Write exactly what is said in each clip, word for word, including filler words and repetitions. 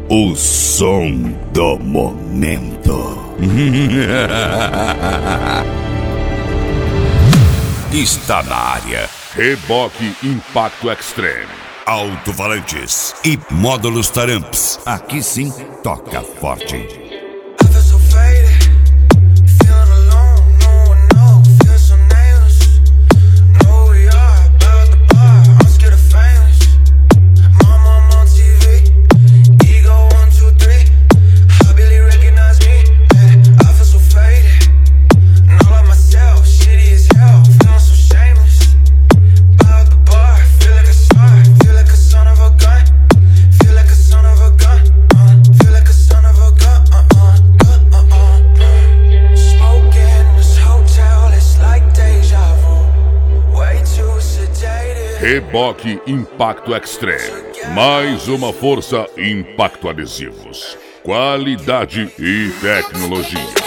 O som do momento. Está na área. Reboque Impacto Extreme. Alto-falantes e módulos taramps. Aqui sim toca forte. Reboque Impacto Extreme. Mais uma força Impacto Adesivos. Qualidade e tecnologia.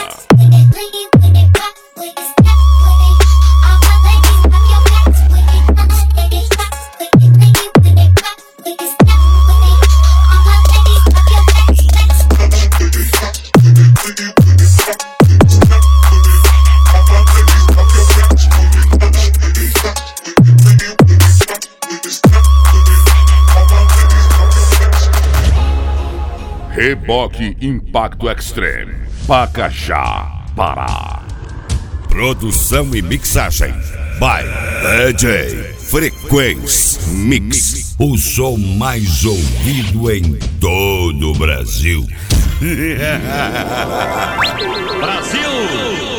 Reboque Impacto Extreme. Pacajá, Pará. Produção e mixagem by D J Frequência Mix. O som mais ouvido em todo o Brasil. Brasil!